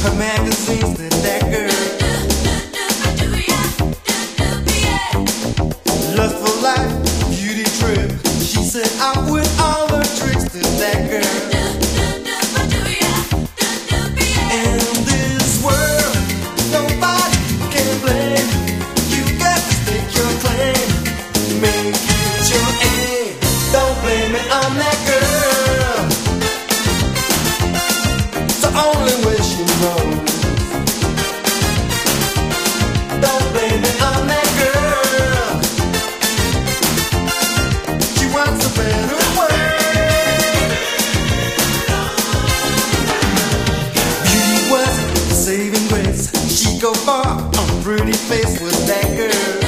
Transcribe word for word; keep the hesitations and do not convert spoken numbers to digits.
her magazines that that girl. Lustful life, beauty trip. She said I'm with all the tricks that that girl. In this world, nobody can blame. You got to stake your claim, make it your aim. Don't blame it on that girl. It's the only way she knows. Don't blame it on that girl. She wants a better way. Beauty was the saving grace. She go far on pretty face with that girl.